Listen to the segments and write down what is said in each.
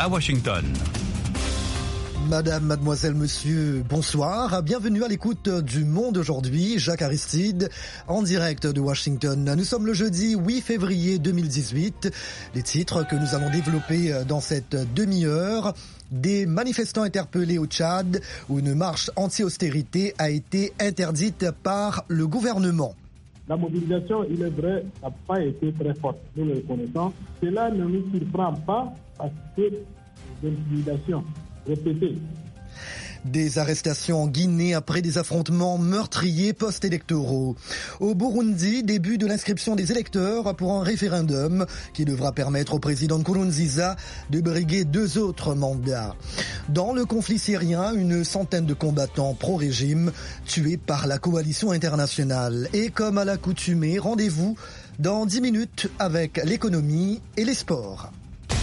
à Washington. Madame, mademoiselle, monsieur, bonsoir. Bienvenue à l'écoute du Monde aujourd'hui. Jacques Aristide, en direct de Washington. Nous sommes le jeudi 8 février 2018. Les titres que nous allons développer dans cette demi-heure. Des manifestants interpellés au Tchad où une marche anti-austérité a été interdite par le gouvernement. La mobilisation, il est vrai, n'a pas été très forte, nous le reconnaissons. Cela ne nous surprend pas parce que les intimidations répétées. Des arrestations en Guinée après des affrontements meurtriers post-électoraux. Au Burundi, début de l'inscription des électeurs pour un référendum qui devra permettre au président Nkurunziza de briguer 2 autres mandats. Dans le conflit syrien, une centaine de combattants pro-régime tués par la coalition internationale. Et comme à l'accoutumée, rendez-vous dans 10 minutes avec l'économie et les sports.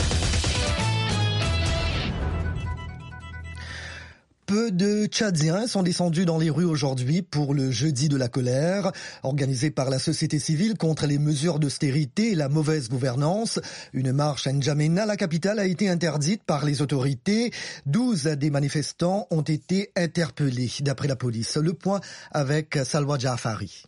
Peu de Tchadiens sont descendus dans les rues aujourd'hui pour le Jeudi de la colère, organisé par la société civile contre les mesures d'austérité et la mauvaise gouvernance. Une marche à N'Djamena, la capitale, a été interdite par les autorités. 12 des manifestants ont été interpellés, d'après la police. Le point avec Salwa Jaafari.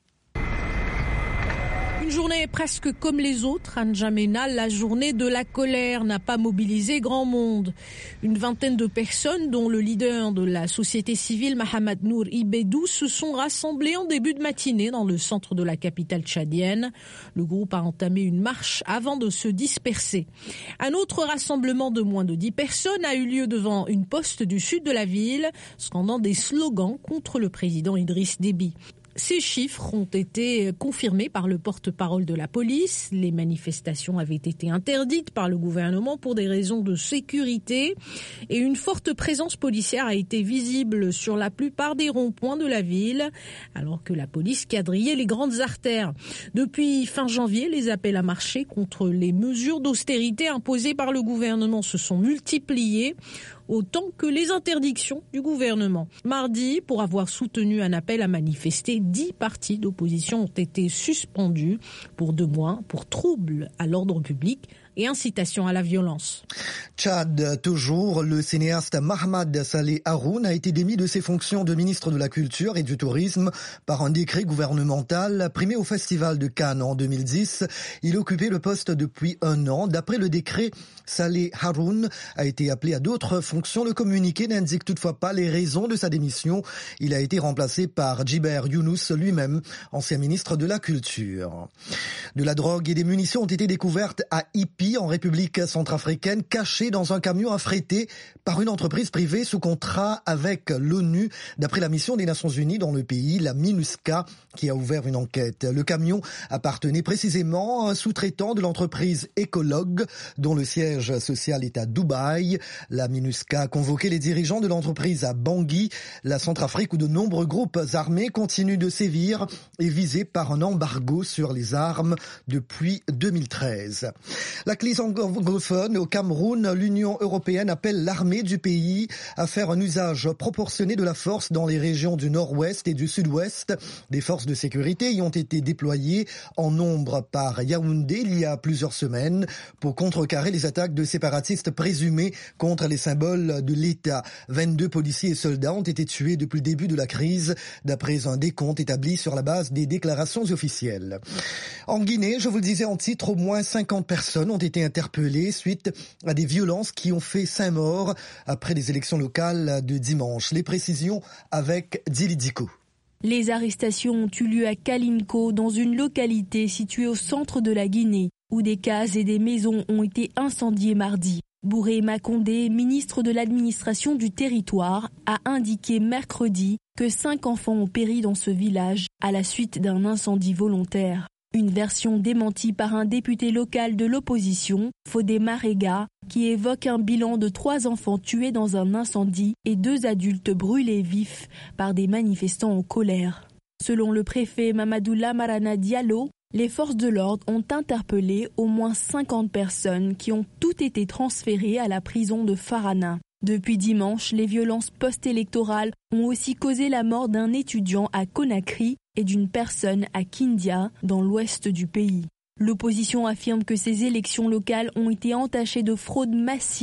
Une journée presque comme les autres à N'Djamena, la journée de la colère n'a pas mobilisé grand monde. Une vingtaine de personnes, dont le leader de la société civile, Mahamad Nour Ibedou, se sont rassemblées en début de matinée dans le centre de la capitale tchadienne. Le groupe a entamé une marche avant de se disperser. Un autre rassemblement de moins de 10 personnes a eu lieu devant une poste du sud de la ville, scandant des slogans contre le président Idriss Déby. Ces chiffres ont été confirmés par le porte-parole de la police. Les manifestations avaient été interdites par le gouvernement pour des raisons de sécurité et une forte présence policière a été visible sur la plupart des ronds-points de la ville, alors que la police quadrillait les grandes artères. Depuis fin janvier, les appels à marcher contre les mesures d'austérité imposées par le gouvernement se sont multipliés, autant que les interdictions du gouvernement. Mardi, pour avoir soutenu un appel à manifester, 10 partis d'opposition ont été suspendus pour 2 mois pour troubles à l'ordre public et incitation à la violence. Tchad, toujours, le cinéaste Mahamadou Saleh Haroun a été démis de ses fonctions de ministre de la Culture et du Tourisme par un décret gouvernemental primé au Festival de Cannes en 2010. Il occupait le poste depuis 1 an. D'après le décret, Saleh Haroun a été appelé à d'autres fonctions. Le communiqué n'indique toutefois pas les raisons de sa démission. Il a été remplacé par Djiber Younous lui-même, ancien ministre de la Culture. De la drogue et des munitions ont été découvertes à Ipi, en République centrafricaine, cachées dans un camion affrété par une entreprise privée sous contrat avec l'ONU, d'après la mission des Nations Unies dans le pays, la MINUSCA, qui a ouvert une enquête. Le camion appartenait précisément à un sous-traitant de l'entreprise Ecologue, dont le siège social est à Dubaï. La MINUSCA a convoqué les dirigeants de l'entreprise à Bangui, la Centrafrique, où de nombreux groupes armés continuent de sévir et visés par un embargo sur les armes depuis 2013. La crise anglophone au Cameroun, l'Union européenne appelle l'armée du pays à faire un usage proportionné de la force dans les régions du nord-ouest et du sud-ouest. Des forces de sécurité y ont été déployées en nombre par Yaoundé il y a plusieurs semaines pour contrecarrer les attaques de séparatistes présumés contre les symboles de l'État. 22 policiers et soldats ont été tués depuis le début de la crise, d'après un décompte établi sur la base des déclarations officielles. En Guinée, je vous le disais en titre, au moins 50 personnes ont été interpellées suite à des violences qui ont fait 5 morts après les élections locales de dimanche. Les précisions avec Dili Diko. Les arrestations ont eu lieu à Kalinko, dans une localité située au centre de la Guinée, où des cases et des maisons ont été incendiées mardi. Bouré Makondé, ministre de l'administration du territoire, a indiqué mercredi que 5 enfants ont péri dans ce village à la suite d'un incendie volontaire. Une version démentie par un député local de l'opposition, Fodé Marega, qui évoque un bilan de 3 enfants tués dans un incendie et 2 adultes brûlés vifs par des manifestants en colère. Selon le préfet Mamadou Lamarana Diallo, les forces de l'ordre ont interpellé au moins 50 personnes qui ont toutes été transférées à la prison de Farana. Depuis dimanche, les violences post-électorales ont aussi causé la mort d'un étudiant à Conakry et d'une personne à Kindia, dans l'ouest du pays. L'opposition affirme que ces élections locales ont été entachées de fraude massive,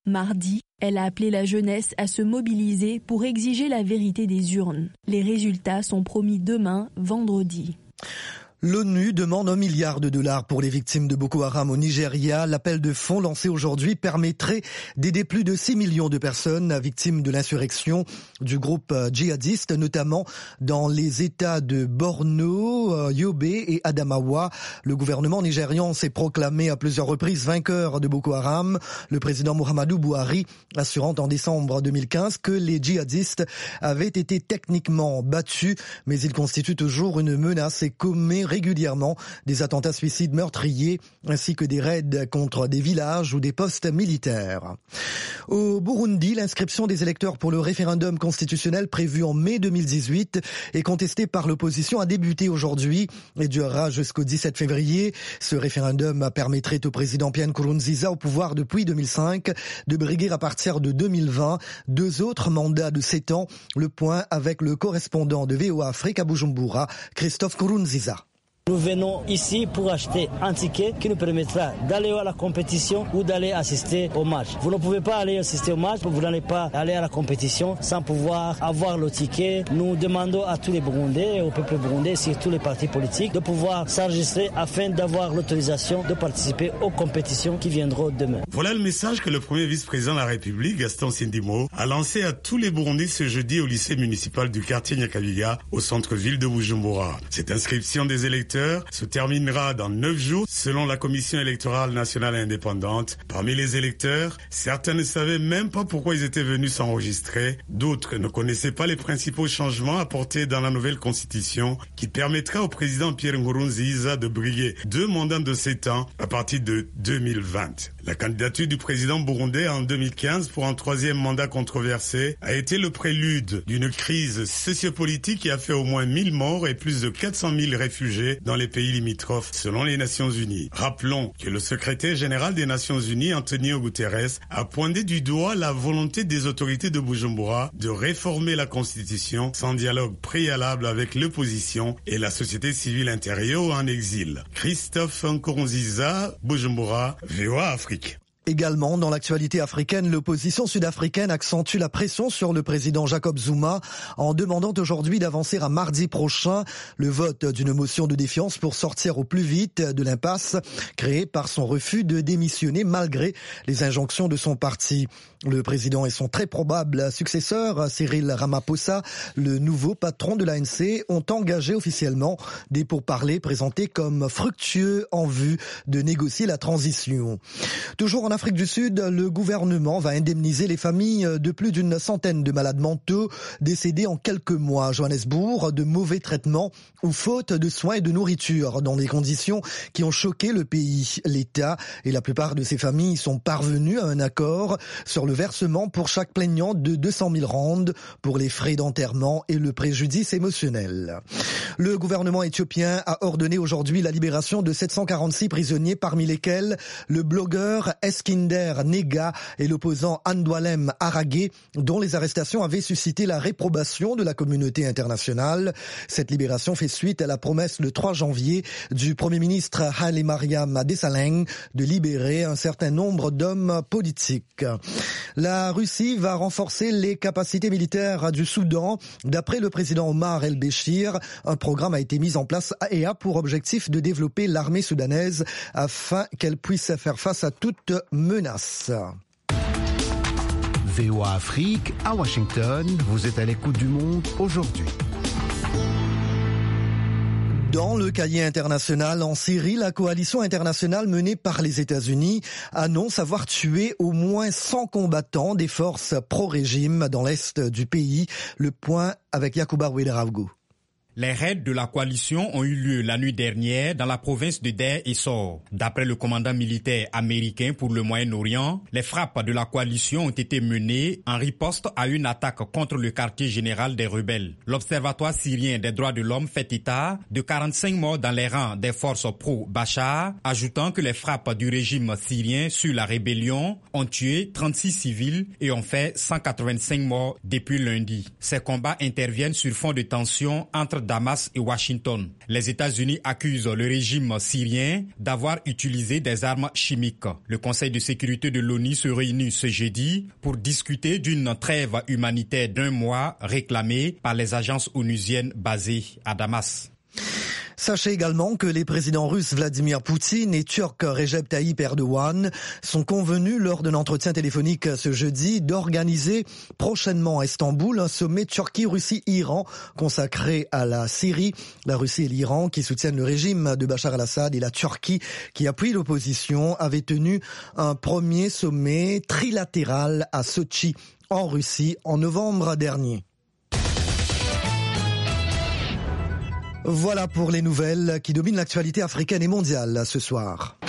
Mardi, elle a appelé la jeunesse à se mobiliser pour exiger la vérité des urnes. Les résultats sont promis demain, vendredi. L'ONU demande $1 milliard pour les victimes de Boko Haram au Nigeria. L'appel de fonds lancé aujourd'hui permettrait d'aider plus de 6 millions de personnes victimes de l'insurrection du groupe djihadiste, notamment dans les États de Borno, Yobe et Adamawa. Le gouvernement nigérian s'est proclamé à plusieurs reprises vainqueur de Boko Haram. Le président Muhammadu Buhari assurant en décembre 2015 que les djihadistes avaient été techniquement battus, mais ils constituent toujours une menace et commettent régulièrement des attentats suicides meurtriers ainsi que des raids contre des villages ou des postes militaires. Au Burundi, l'inscription des électeurs pour le référendum constitutionnel prévu en mai 2018 et contesté par l'opposition a débuté aujourd'hui et durera jusqu'au 17 février. Ce référendum permettrait au président Pierre Nkurunziza, au pouvoir depuis 2005, de briguer à partir de 2020 2 autres mandats de 7 ans. Le point avec le correspondant de VOA Afrique à Bujumbura, Christophe Nkurunziza. Nous venons ici pour acheter un ticket qui nous permettra d'aller à la compétition ou d'aller assister au match. Vous ne pouvez pas aller assister au match, vous n'allez pas aller à la compétition sans pouvoir avoir le ticket. Nous demandons à tous les Burundais, au peuple burundais, surtout les partis politiques, de pouvoir s'enregistrer afin d'avoir l'autorisation de participer aux compétitions qui viendront demain. Voilà le message que le premier vice-président de la République, Gaston Sindimo, a lancé à tous les Burundais ce jeudi au lycée municipal du quartier Nyakabiga, au centre-ville de Bujumbura. Cette inscription des électeurs se terminera dans 9 jours selon la Commission électorale nationale indépendante. Parmi les électeurs, certains ne savaient même pas pourquoi ils étaient venus s'enregistrer. D'autres ne connaissaient pas les principaux changements apportés dans la nouvelle constitution qui permettra au président Pierre Nkurunziza de briguer 2 mandats de 7 ans à partir de 2020. La candidature du président burundais en 2015 pour un 3e mandat controversé a été le prélude d'une crise sociopolitique qui a fait au moins 1000 morts et plus de 400 000 réfugiés dans les pays limitrophes, selon les Nations Unies. Rappelons que le secrétaire général des Nations Unies, Antonio Guterres, a pointé du doigt la volonté des autorités de Bujumbura de réformer la Constitution sans dialogue préalable avec l'opposition et la société civile intérieure ou en exil. Christophe Nkurunziza, Bujumbura, VOA Afrique. Également, dans l'actualité africaine, l'opposition sud-africaine accentue la pression sur le président Jacob Zuma en demandant aujourd'hui d'avancer à mardi prochain le vote d'une motion de défiance pour sortir au plus vite de l'impasse créée par son refus de démissionner malgré les injonctions de son parti. Le président et son très probable successeur, Cyril Ramaphosa, le nouveau patron de l'ANC, ont engagé officiellement des pourparlers présentés comme fructueux en vue de négocier la transition. Toujours en Afrique du Sud, le gouvernement va indemniser les familles de plus d'une centaine de malades mentaux décédés en quelques mois à Johannesburg de mauvais traitements ou faute de soins et de nourriture dans des conditions qui ont choqué le pays. L'État et la plupart de ces familles sont parvenus à un accord sur le versement pour chaque plaignant de 200 000 rands pour les frais d'enterrement et le préjudice émotionnel. Le gouvernement éthiopien a ordonné aujourd'hui la libération de 746 prisonniers, parmi lesquels le blogueur Eskinder Nega et l'opposant Andualem Aragé, dont les arrestations avaient suscité la réprobation de la communauté internationale. Cette libération fait suite à la promesse le 3 janvier du Premier ministre Haile Mariam Desalegn de libérer un certain nombre d'hommes politiques. La Russie va renforcer les capacités militaires du Soudan. D'après le président Omar el-Béchir, un programme a été mis en place et a pour objectif de développer l'armée soudanaise afin qu'elle puisse faire face à toute menace. VOA Afrique, à Washington, vous êtes à l'écoute du monde aujourd'hui. Dans le cahier international, en Syrie, la coalition internationale menée par les États-Unis annonce avoir tué au moins 100 combattants des forces pro-régime dans l'est du pays. Le point avec Yacouba Ouedraogo. Les raids de la coalition ont eu lieu la nuit dernière dans la province de Deir ez-Zor. D'après le commandant militaire américain pour le Moyen-Orient, les frappes de la coalition ont été menées en riposte à une attaque contre le quartier général des rebelles. L'Observatoire syrien des droits de l'homme fait état de 45 morts dans les rangs des forces pro-Bachar, ajoutant que les frappes du régime syrien sur la rébellion ont tué 36 civils et ont fait 185 morts depuis lundi. Ces combats interviennent sur fond de tension entre Damas et Washington. Les États-Unis accusent le régime syrien d'avoir utilisé des armes chimiques. Le Conseil de sécurité de l'ONU se réunit ce jeudi pour discuter d'une trêve humanitaire d'1 mois réclamée par les agences onusiennes basées à Damas. Sachez également que les présidents russes Vladimir Poutine et turc Recep Tayyip Erdogan sont convenus lors d'un entretien téléphonique ce jeudi d'organiser prochainement à Istanbul un sommet Turquie-Russie-Iran consacré à la Syrie. La Russie et l'Iran qui soutiennent le régime de Bachar al-Assad et la Turquie qui appuie l'opposition avaient tenu un premier sommet trilatéral à Sotchi en Russie en novembre dernier. Voilà pour les nouvelles qui dominent l'actualité africaine et mondiale ce soir.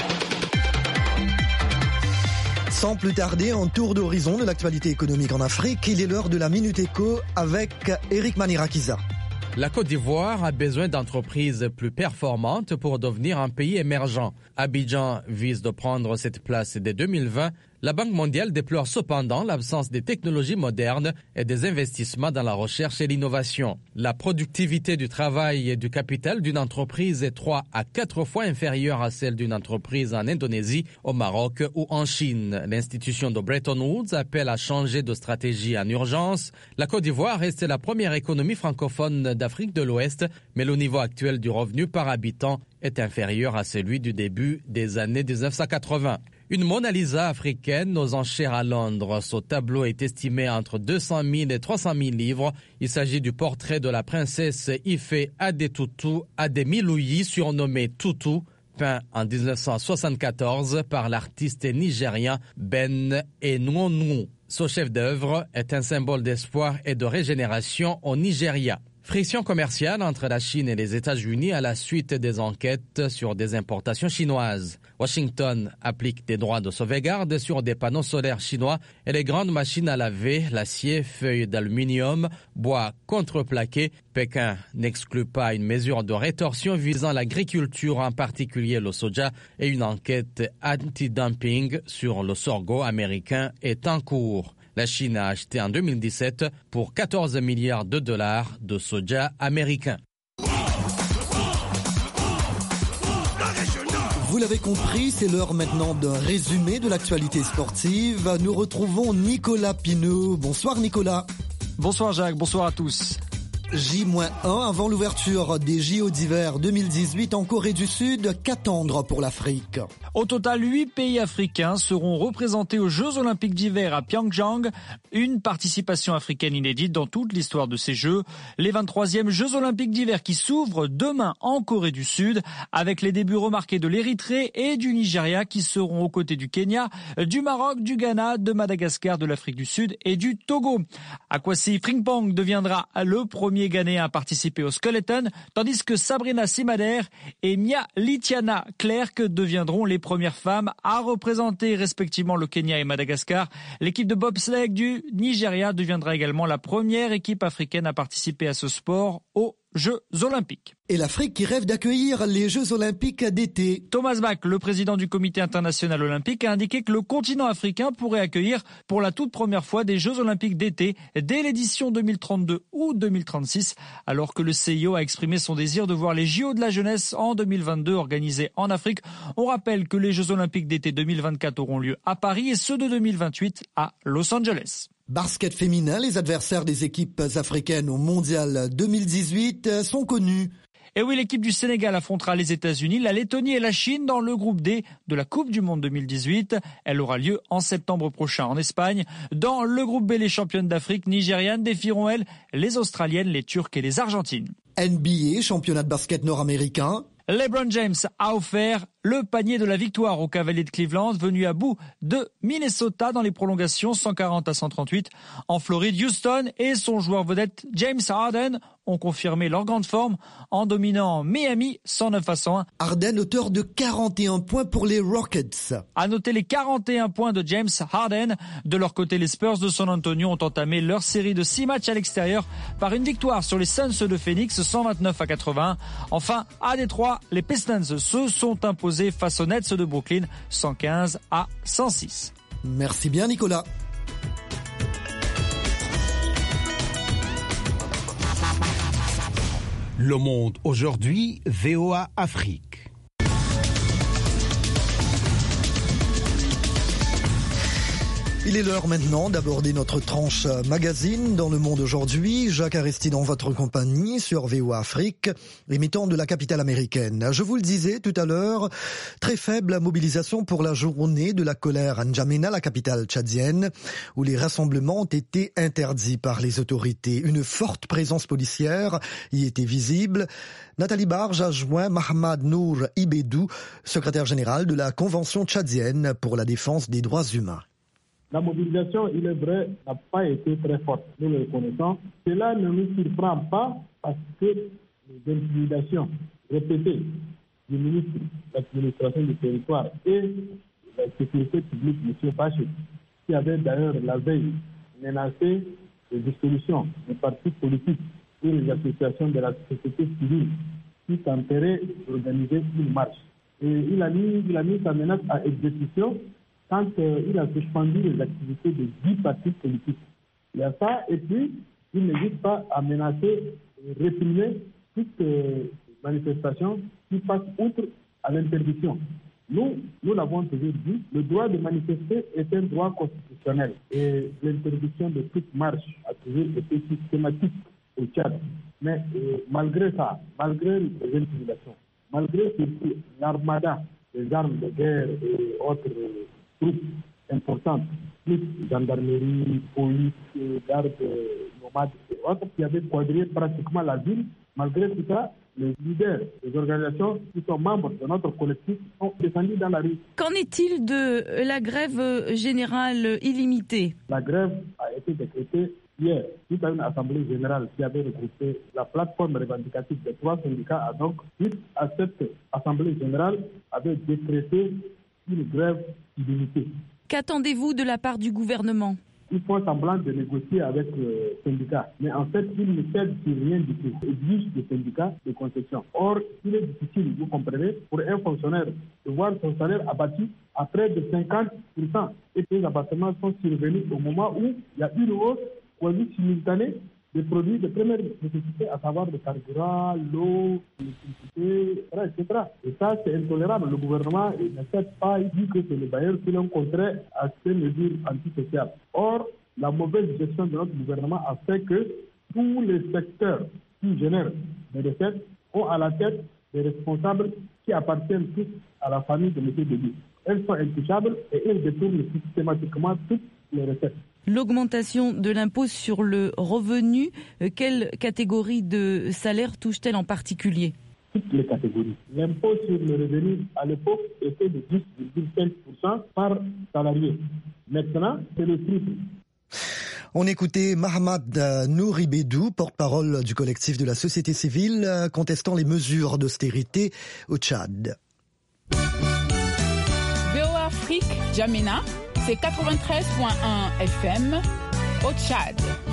Sans plus tarder, un tour d'horizon de l'actualité économique en Afrique. Il est l'heure de la Minute Éco avec Eric Manirakiza. La Côte d'Ivoire a besoin d'entreprises plus performantes pour devenir un pays émergent. Abidjan vise de prendre cette place dès 2020. La Banque mondiale déplore cependant l'absence des technologies modernes et des investissements dans la recherche et l'innovation. La productivité du travail et du capital d'une entreprise est 3 à 4 fois inférieure à celle d'une entreprise en Indonésie, au Maroc ou en Chine. L'institution de Bretton Woods appelle à changer de stratégie en urgence. La Côte d'Ivoire reste la première économie francophone d'Afrique de l'Ouest, mais le niveau actuel du revenu par habitant est inférieur à celui du début des années 1980. Une Mona Lisa africaine aux enchères à Londres. Ce tableau est estimé entre 200 000 et 300 000 livres. Il s'agit du portrait de la princesse Ife Adetutu Ademiluyi, surnommée Tutu, peint en 1974 par l'artiste nigérien Ben Enwonu. Ce chef-d'œuvre est un symbole d'espoir et de régénération au Nigeria. Friction commerciale entre la Chine et les États-Unis à la suite des enquêtes sur des importations chinoises. Washington applique des droits de sauvegarde sur des panneaux solaires chinois et les grandes machines à laver, l'acier, feuilles d'aluminium, bois contreplaqué. Pékin n'exclut pas une mesure de rétorsion visant l'agriculture, en particulier le soja, et une enquête anti-dumping sur le sorgho américain est en cours. La Chine a acheté en 2017 pour 14 milliards de dollars de soja américain. Vous l'avez compris, c'est l'heure maintenant d'un résumé de l'actualité sportive. Nous retrouvons Nicolas Pineau. Bonsoir Nicolas. Bonsoir Jacques, bonsoir à tous. J-1 avant l'ouverture des JO d'hiver 2018 en Corée du Sud. Qu'attendre pour l'Afrique? Au total, 8 pays africains seront représentés aux Jeux Olympiques d'hiver à Pyeongchang. Une participation africaine inédite dans toute l'histoire de ces Jeux. Les 23e Jeux Olympiques d'hiver qui s'ouvrent demain en Corée du Sud avec les débuts remarqués de l'Érythrée et du Nigeria qui seront aux côtés du Kenya, du Maroc, du Ghana, de Madagascar, de l'Afrique du Sud et du Togo. Akwasi Frimpong deviendra le premier Ghanéen à participer au skeleton, tandis que Sabrina Simader et Mia Litiana Clerc deviendront les premières femmes à représenter respectivement le Kenya et Madagascar. L'équipe de bobsleigh du Nigeria deviendra également la première équipe africaine à participer à ce sport aux Jeux Olympiques. Et l'Afrique qui rêve d'accueillir les Jeux Olympiques d'été. Thomas Bach, le président du Comité international olympique, a indiqué que le continent africain pourrait accueillir pour la toute première fois des Jeux Olympiques d'été dès l'édition 2032 ou 2036, alors que le CIO a exprimé son désir de voir les JO de la jeunesse en 2022 organisés en Afrique. On rappelle que les Jeux Olympiques d'été 2024 auront lieu à Paris et ceux de 2028 à Los Angeles. Basket féminin, les adversaires des équipes africaines au Mondial 2018 sont connus. Et oui, l'équipe du Sénégal affrontera les États-Unis, la Lettonie et la Chine dans le groupe D de la Coupe du Monde 2018. Elle aura lieu en septembre prochain en Espagne. Dans le groupe B, les championnes d'Afrique nigérianes défieront, elles, les Australiennes, les Turques et les Argentines. NBA, championnat de basket nord-américain. LeBron James a offert le panier de la victoire aux Cavaliers de Cleveland, venu à bout de Minnesota dans les prolongations 140 à 138. En Floride, Houston et son joueur vedette James Harden ont confirmé leur grande forme en dominant Miami 109 à 101. Harden, auteur de 41 points pour les Rockets. À noter les 41 points de James Harden. De leur côté, les Spurs de San Antonio ont entamé leur série de 6 matchs à l'extérieur par une victoire sur les Suns de Phoenix 129 à 81. Enfin, à Détroit, les Pistons se sont imposés face aux Nets de Brooklyn 115 à 106. Merci bien Nicolas. Le Monde aujourd'hui, VOA Afrique. Il est l'heure maintenant d'aborder notre tranche magazine dans Le Monde aujourd'hui. Jacques Aristide en votre compagnie sur VOA Afrique, émettant de la capitale américaine. Je vous le disais tout à l'heure, très faible mobilisation pour la journée de la colère à N'Djamena, la capitale tchadienne, où les rassemblements ont été interdits par les autorités. Une forte présence policière y était visible. Nathalie Barge a joint Mahamad Nour Ibedou, secrétaire général de la Convention tchadienne pour la défense des droits humains. La mobilisation, il est vrai, n'a pas été très forte, nous le reconnaissons. Cela ne nous surprend pas parce que les intimidations répétées du ministre de l'administration du territoire et de la sécurité publique, M. Bachir, qui avait d'ailleurs la veille menacé les dissolutions des partis politiques et les associations de la société civile qui tenteraient d'organiser une marche. Et il a mis sa menace à exécution quand il a suspendu les activités de 10 partis politiques. Il y a ça, et puis il n'hésite pas à menacer et réprimer toute manifestation qui passe outre à l'interdiction. Nous l'avons toujours dit, le droit de manifester est un droit constitutionnel et l'interdiction de toute marche a toujours été systématique au Tchad. Mais malgré ça, malgré les intimidations, malgré l'armada, les armes de guerre et autres troupes importantes, plus gendarmerie, police, gardes nomades et autres, qui avaient quadrillé pratiquement la ville. Malgré tout ça, les leaders des organisations qui sont membres de notre collectif sont descendus dans la rue. Qu'en est-il de la grève générale illimitée? La grève a été décrétée hier, suite à une assemblée générale qui avait regroupé la plateforme revendicative des 3 syndicats. Donc, suite à cette assemblée générale, avait décrété une grève illimitée. Qu'attendez-vous de la part du gouvernement? Ils font semblant de négocier avec le syndicat. Mais en fait, ils ne cèdent sur rien du tout. Ils exigent des syndicats de concession. Or, il est difficile, vous comprenez, pour un fonctionnaire de voir son salaire abattu à près de 50%. Et ces abattements sont survenus au moment où il y a une hausse quasi simultanée des produits de première nécessité, à savoir le carburant, l'eau, l'électricité, etc. Et ça, c'est intolérable. Le gouvernement ne cède pas, il dit que c'est les bailleurs qui l'ont contraint à ces mesures antisociales. Or, la mauvaise gestion de notre gouvernement a fait que tous les secteurs qui génèrent des recettes ont à la tête des responsables qui appartiennent tous à la famille de M. Déby. Elles sont intouchables et elles détournent systématiquement toutes les recettes. L'augmentation de l'impôt sur le revenu, quelle catégorie de salaire touche-t-elle en particulier? Toutes les catégories. L'impôt sur le revenu, à l'époque, était de 10,5% par salarié. Maintenant, c'est le triple. On écoutait Mahamad Nour Ibedou, porte-parole du collectif de la société civile, contestant les mesures d'austérité au Tchad. VOA Afrique, N'Djamena, c'est 93.1 FM au Tchad.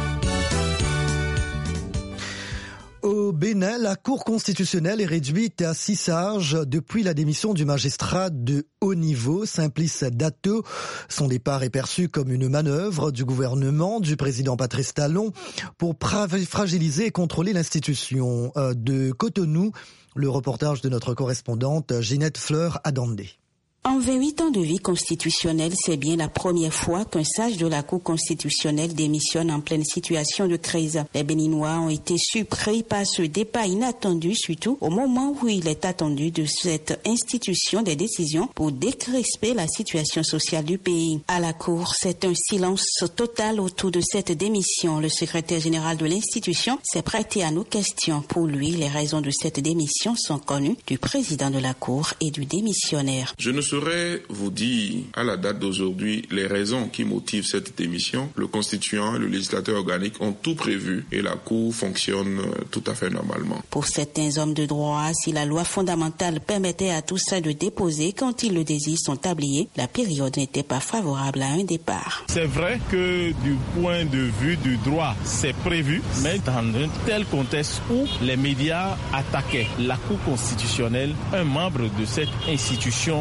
Au Bénin, la Cour constitutionnelle est réduite à 6 sages depuis la démission du magistrat de haut niveau, Simplice Dato. Son départ est perçu comme une manœuvre du gouvernement du président Patrice Talon pour fragiliser et contrôler l'institution de Cotonou. Le reportage de notre correspondante Ginette Fleur-Adandé. En 28 ans de vie constitutionnelle, c'est bien la première fois qu'un sage de la Cour constitutionnelle démissionne en pleine situation de crise. Les Béninois ont été surpris par ce départ inattendu, surtout au moment où il est attendu de cette institution des décisions pour décrisper la situation sociale du pays. À la Cour, c'est un silence total autour de cette démission. Le secrétaire général de l'institution s'est prêté à nos questions. Pour lui, les raisons de cette démission sont connues du président de la Cour et du démissionnaire. Je ne saurais vous dire à la date d'aujourd'hui les raisons qui motivent cette démission. Le constituant et le législateur organique ont tout prévu et la Cour fonctionne tout à fait normalement. Pour certains hommes de droit, si la loi fondamentale permettait à tous ça de déposer quand ils le désirent son tablier, la période n'était pas favorable à un départ. C'est vrai que du point de vue du droit, c'est prévu, mais dans un tel contexte où les médias attaquaient la Cour constitutionnelle, un membre de cette institution, je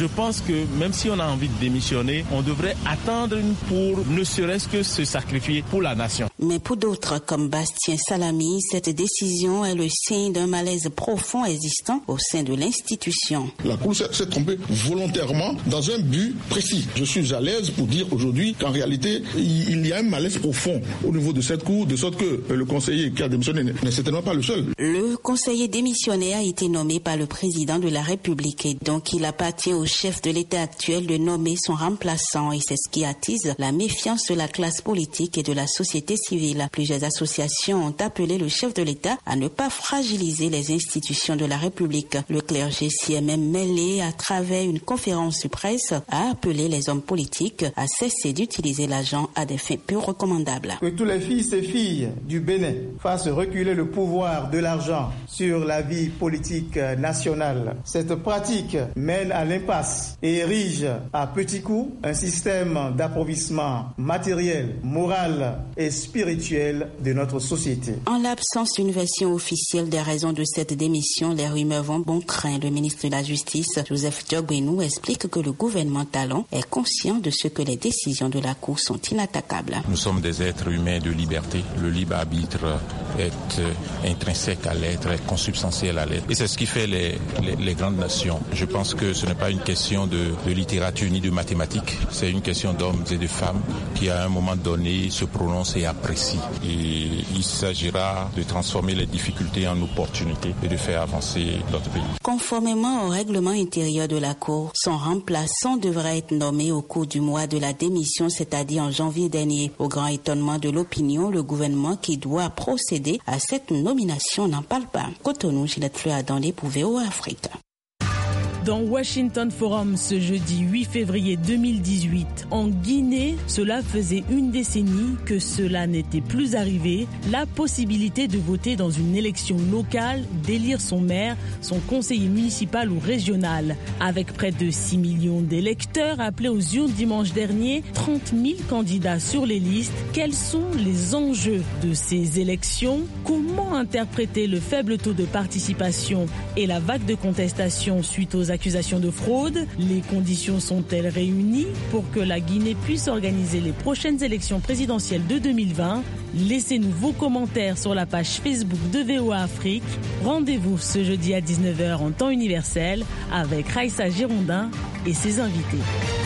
pense que même si on a envie de démissionner, on devrait attendre pour ne serait-ce que se sacrifier pour la nation. Mais pour d'autres, comme Bastien Salami, cette décision est le signe d'un malaise profond existant au sein de l'institution. La Cour s'est trompée volontairement dans un but précis. Je suis à l'aise pour dire aujourd'hui qu'en réalité, il y a un malaise profond au niveau de cette Cour, de sorte que le conseiller qui a démissionné n'est certainement pas le seul. Le conseiller démissionné a été nommé par le président de la République et donc il appartient au chef de l'État actuel de nommer son remplaçant et c'est ce qui attise la méfiance de la classe politique et de la société civile. Plusieurs associations ont appelé le chef de l'État à ne pas fragiliser les institutions de la République. Le clergé s'y est même mêlé à travers une conférence de presse à appeler les hommes politiques à cesser d'utiliser l'argent à des fins peu recommandables. Que tous les fils et filles du Bénin fassent reculer le pouvoir de l'argent sur la vie politique nationale. Cette pratique mène à l'impasse et érige à petits coups un système d'approvisionnement matériel, moral et spirituel de notre société. En l'absence d'une version officielle des raisons de cette démission, les rumeurs vont bon train. Le ministre de la Justice, Joseph Diogbenou, explique que le gouvernement Talon est conscient de ce que les décisions de la Cour sont inattaquables. Nous sommes des êtres humains de liberté. Le libre arbitre est intrinsèque à l'être, est consubstantiel à l'être. Et c'est ce qui fait les grandes nations. Je pense que ce n'est pas une question de littérature ni de mathématiques. C'est une question d'hommes et de femmes qui, à un moment donné, se prononcent et apprécient. Et il s'agira de transformer les difficultés en opportunités et de faire avancer notre pays. Conformément au règlement intérieur de la Cour, son remplaçant devrait être nommé au cours du mois de la démission, c'est-à-dire en janvier dernier. Au grand étonnement de l'opinion, le gouvernement qui doit procéder à cette nomination n'en parle pas. Cotonou, Ginette Fleur dans les pour VOA Afrique. Dans Washington Forum ce jeudi 8 février 2018, en Guinée, cela faisait une décennie que cela n'était plus arrivé, la possibilité de voter dans une élection locale, d'élire son maire, son conseiller municipal ou régional. Avec près de 6 millions d'électeurs appelés aux urnes dimanche dernier, 30 000 candidats sur les listes, quels sont les enjeux de ces élections? Comment interpréter le faible taux de participation et la vague de contestation suite aux accusations de fraude? Les conditions sont-elles réunies pour que la Guinée puisse organiser les prochaines élections présidentielles de 2020? Laissez-nous vos commentaires sur la page Facebook de VOA Afrique. Rendez-vous ce jeudi à 19h en temps universel avec Raïssa Girondin et ses invités.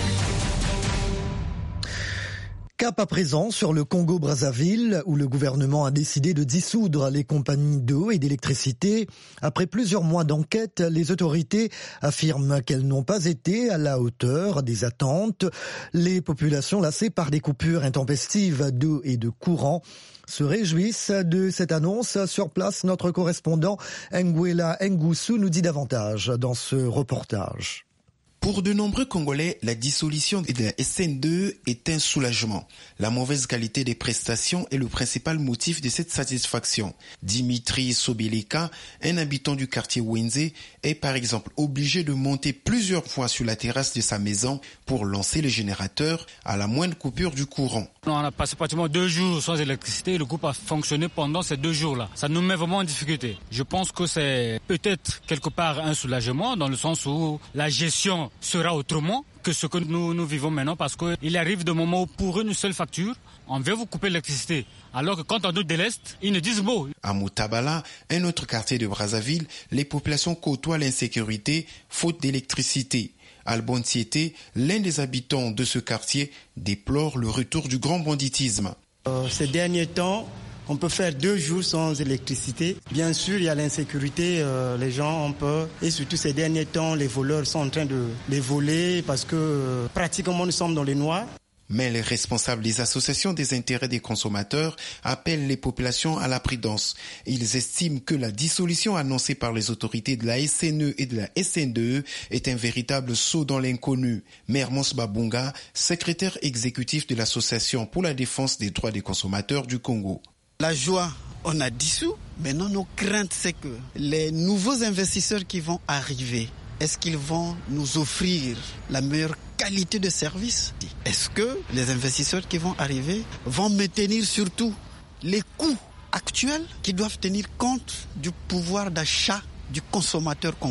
Cap à présent sur le Congo-Brazzaville, où le gouvernement a décidé de dissoudre les compagnies d'eau et d'électricité. Après plusieurs mois d'enquête, les autorités affirment qu'elles n'ont pas été à la hauteur des attentes. Les populations lassées par des coupures intempestives d'eau et de courant se réjouissent de cette annonce. Sur place, notre correspondant Nguela Ngusu nous dit davantage dans ce reportage. Pour de nombreux Congolais, la dissolution de la SN2 est un soulagement. La mauvaise qualité des prestations est le principal motif de cette satisfaction. Dimitri Sobeleka, un habitant du quartier Wenze, est par exemple obligé de monter plusieurs fois sur la terrasse de sa maison pour lancer le générateur à la moindre coupure du courant. On a passé pratiquement 2 jours sans électricité et le groupe a fonctionné pendant ces 2 jours-là. Ça nous met vraiment en difficulté. Je pense que c'est peut-être quelque part un soulagement dans le sens où la gestion sera autrement que ce que nous vivons maintenant parce qu'il arrive des moments où pour une seule facture, on veut vous couper l'électricité. Alors que quand on nous déleste, ils nous disent mot. À Mutabala, un autre quartier de Brazzaville, les populations côtoient l'insécurité faute d'électricité. Albon Siete, l'un des habitants de ce quartier, déplore le retour du grand banditisme. Ces derniers temps, on peut faire 2 jours sans électricité. Bien sûr, il y a l'insécurité, les gens ont peur. Et surtout ces derniers temps, les voleurs sont en train de les voler parce que pratiquement nous sommes dans les noirs. Mais les responsables des associations des intérêts des consommateurs appellent les populations à la prudence. Ils estiment que la dissolution annoncée par les autorités de la SNE et de la SN2 est un véritable saut dans l'inconnu. Mermos Babunga, secrétaire exécutif de l'Association pour la défense des droits des consommateurs du Congo. La joie, on a dissous. Maintenant, nos craintes, c'est que les nouveaux investisseurs qui vont arriver, est-ce qu'ils vont nous offrir la meilleure qualité de service? Est-ce que les investisseurs qui vont arriver vont maintenir surtout les coûts actuels qui doivent tenir compte du pouvoir d'achat du consommateur congolais?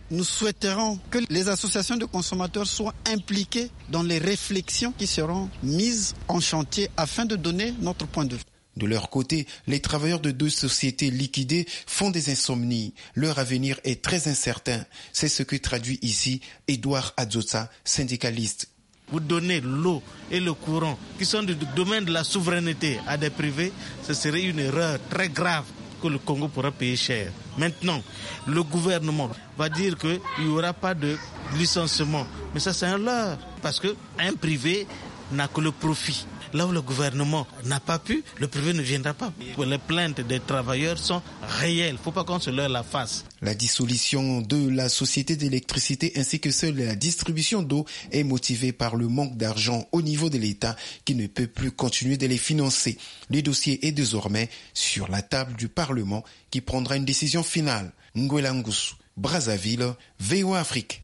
nous souhaiterons que les associations de consommateurs soient impliquées dans les réflexions qui seront mises en chantier afin de donner notre point de vue. De leur côté, les travailleurs de 2 sociétés liquidées font des insomnies. Leur avenir est très incertain. C'est ce que traduit ici Edouard Adzotsa, syndicaliste. Vous donnez l'eau et le courant qui sont du domaine de la souveraineté à des privés, ce serait une erreur très grave que le Congo pourra payer cher. Maintenant, le gouvernement va dire qu'il n'y aura pas de licenciement. Mais ça, c'est un leurre, parce qu'un privé n'a que le profit. Là où le gouvernement n'a pas pu, le privé ne viendra pas. Les plaintes des travailleurs sont réelles. Il ne faut pas qu'on se leurre la face. La dissolution de la société d'électricité ainsi que celle de la distribution d'eau est motivée par le manque d'argent au niveau de l'État qui ne peut plus continuer de les financer. Le dossier est désormais sur la table du Parlement qui prendra une décision finale. Ngwela Ngusu, Brazzaville, VOA Afrique.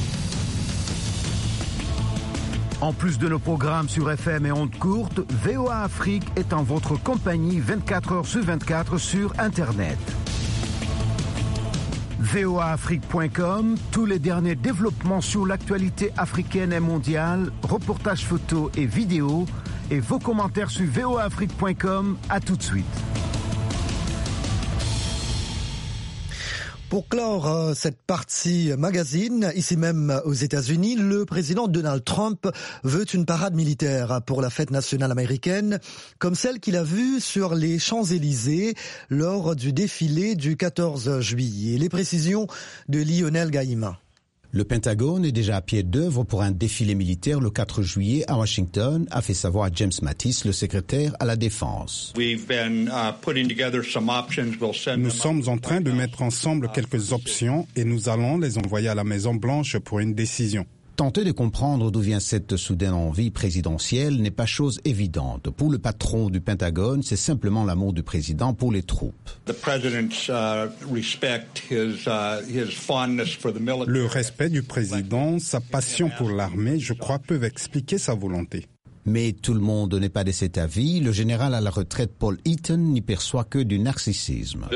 En plus de nos programmes sur FM et ondes courtes, VOA Afrique est en votre compagnie 24 heures sur 24 sur Internet. voaafrique.com, tous les derniers développements sur l'actualité africaine et mondiale, reportages photos et vidéos, et vos commentaires sur voaafrique.com. À tout de suite. Pour clore cette partie magazine, ici même aux États-Unis, le président Donald Trump veut une parade militaire pour la fête nationale américaine, comme celle qu'il a vue sur les Champs-Élysées lors du défilé du 14 juillet. Les précisions de Lionel Gaïma. Le Pentagone est déjà à pied d'œuvre pour un défilé militaire le 4 juillet à Washington, a fait savoir James Mattis, le secrétaire à la Défense. Nous sommes en train de mettre ensemble quelques options et nous allons les envoyer à la Maison-Blanche pour une décision. Tenter de comprendre d'où vient cette soudaine envie présidentielle n'est pas chose évidente. Pour le patron du Pentagone, c'est simplement l'amour du président pour les troupes. Le respect du président, sa passion pour l'armée, je crois, peuvent expliquer sa volonté. Mais tout le monde n'est pas de cet avis. Le général à la retraite Paul Eaton n'y perçoit que du narcissisme.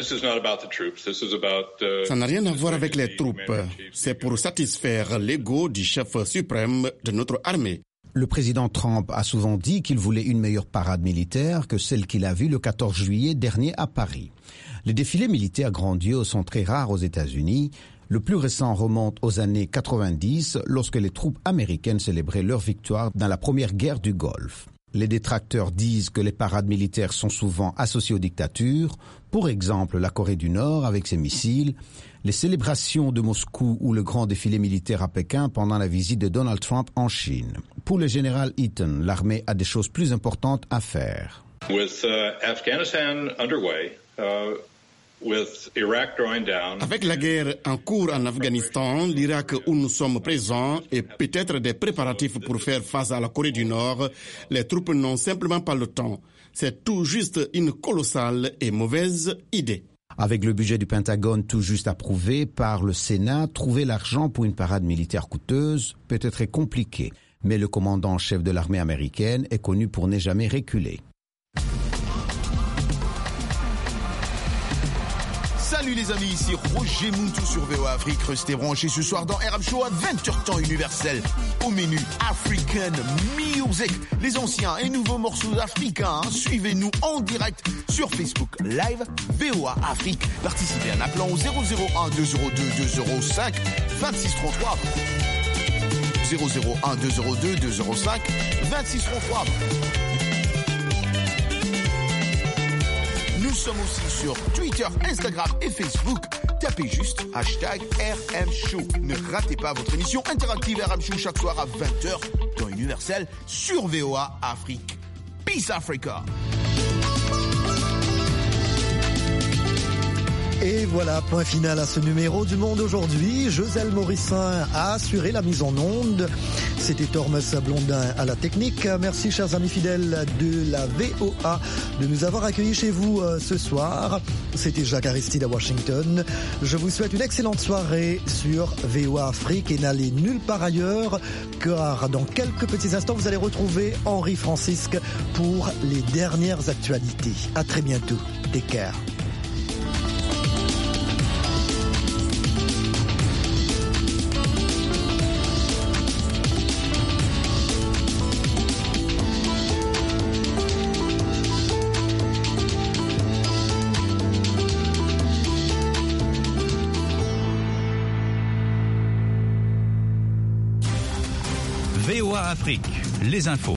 Ça n'a rien à voir avec les troupes. C'est pour satisfaire l'ego du chef suprême de notre armée. Le président Trump a souvent dit qu'il voulait une meilleure parade militaire que celle qu'il a vue le 14 juillet dernier à Paris. Les défilés militaires grandioses sont très rares aux États-Unis. Le plus récent remonte aux années 90, lorsque les troupes américaines célébraient leur victoire dans la première guerre du Golfe. Les détracteurs disent que les parades militaires sont souvent associées aux dictatures, pour exemple la Corée du Nord avec ses missiles, les célébrations de Moscou ou le grand défilé militaire à Pékin pendant la visite de Donald Trump en Chine. Pour le général Eaton, l'armée a des choses plus importantes à faire. Avec la guerre en cours en Afghanistan, l'Irak où nous sommes présents et peut-être des préparatifs pour faire face à la Corée du Nord, les troupes n'ont simplement pas le temps. C'est tout juste une colossale et mauvaise idée. Avec le budget du Pentagone tout juste approuvé par le Sénat, trouver l'argent pour une parade militaire coûteuse peut être compliqué. Mais le commandant en chef de l'armée américaine est connu pour ne jamais reculer. Salut les amis, ici Roger Muntu sur VOA Afrique. Restez branchés ce soir dans RM Show à 20h temps universel. Au menu African Music, les anciens et nouveaux morceaux africains. Suivez-nous en direct sur Facebook Live VOA Afrique. Participez en appelant au 001 202 205 2633. 001 202 205 2633. Nous sommes aussi sur Twitter, Instagram et Facebook. Tapez juste #RM Show. Ne ratez pas votre émission interactive RM Show chaque soir à 20h dans Universel sur VOA Afrique. Peace Africa. Et voilà, point final à ce numéro du Monde aujourd'hui. Joselle Morissin a assuré la mise en onde. C'était Thomas Blondin à la technique. Merci, chers amis fidèles de la VOA, de nous avoir accueillis chez vous ce soir. C'était Jacques Aristide à Washington. Je vous souhaite une excellente soirée sur VOA Afrique et n'allez nulle part ailleurs, car dans quelques petits instants, vous allez retrouver Henri Francisque pour les dernières actualités. À très bientôt. Take care. Afrique, les infos.